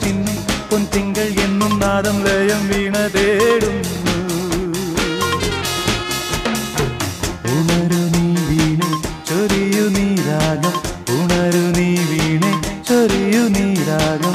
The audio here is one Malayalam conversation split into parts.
ചിന്നും പൊൻതിങ്കൾ എന്നും നാദം ലയം വീണ തേടുന്നു. ഉണരു നീ വീണെ ചൊരിയു നീ രാഗം, ഉണരു നീ വീണെ ചൊരിയു നീ രാഗം.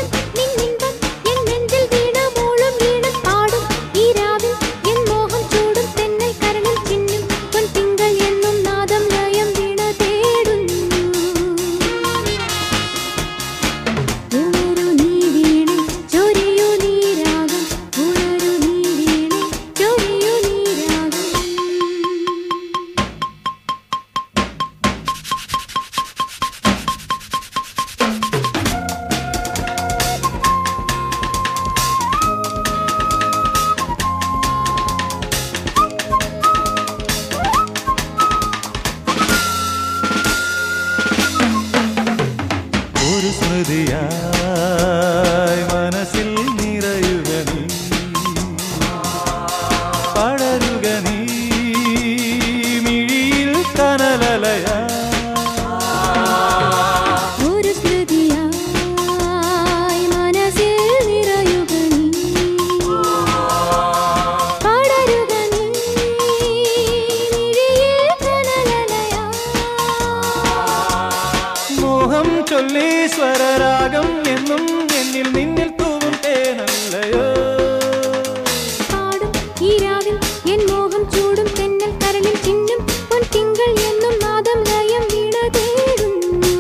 ഒരു സ്മൃതിയായി മനസ്സിൽ നിറയുക നീ, പടരുക നീ മിഴിയിൽ കനലലയാ. ഒരു സ്മൃതിയായി മനസ്സിൽ നിറയുക നീ, പടരുക നീ മിഴിയിൽ കനലലയാ. മോഹം ചൊല്ലി സ്വരരാഗം എന്നും എന്നിൽ നിന്നിൽ തൂവും തേനല്ലയോ. പാടും ഈ രാവിൽ എൻ മോഹം ചൂടും തെന്നൽ കരളിൽ ചിന്നും പൊൻതിങ്കൾ എന്നും നാദം ലയം വീണ തേടുന്നു.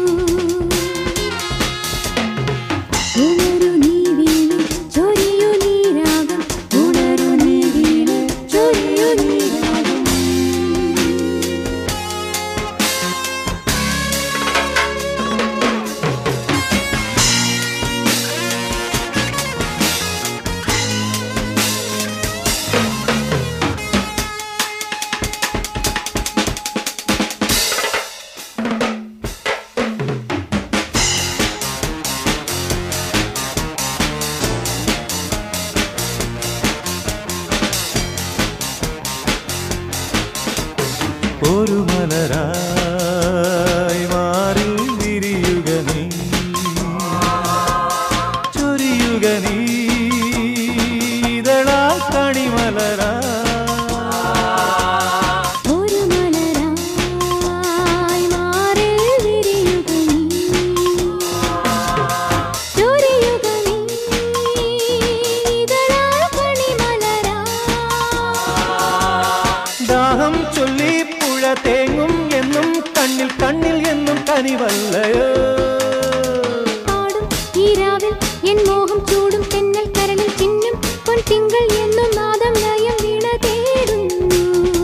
ഉണരു നീ വീണെ ചൊരിയു നീ രാഗം, ഉണരു നീ വീണെ ചൊരിയു നീ രാഗം. ഒരു മലരായി മാറി വിരിയുക നീ, ചൊരിയുക നീ ഇതളാ കണിമലരാ. ഒരു മലരായി മാറി വിരിയുക നീ, ചൊരിയുക നീ ഇതളാൽ കണിമലരാ. ദാഹം ചൊല്ലി പുഴ തേങ്ങും എന്നും കണ്ണിൽ കണ്ണിൽ എന്നും കനിവല്ലയോ. പാടും ഈ രാവിൽ എൻ മോഹം ചൂടും തെന്നൽ കരളിൽ ചിന്നും പൊൻതിങ്കൾ എന്നും നാദം ലയം വീണ തേടുന്നു.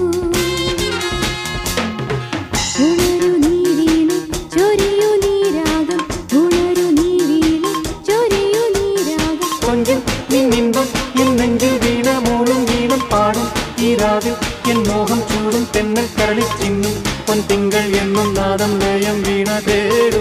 ഉണരു നീ വീണെ ചൊരിയു നീ രാഗം, ഉണരു നീ വീണെ ചൊരിയു നീ രാഗം. കൊഞ്ചും നിന്നിമ്പം എൻ നെഞ്ചിൽ വീണ മൂളും വീണം പാടും ഈ രാവിൽ എൻ മോഹം ചൂടും തെന്നൽ കരളിൽ ചിന്നും പൊൻതിങ്കൾ എന്നും നാദം ലയം വീണ തേടും.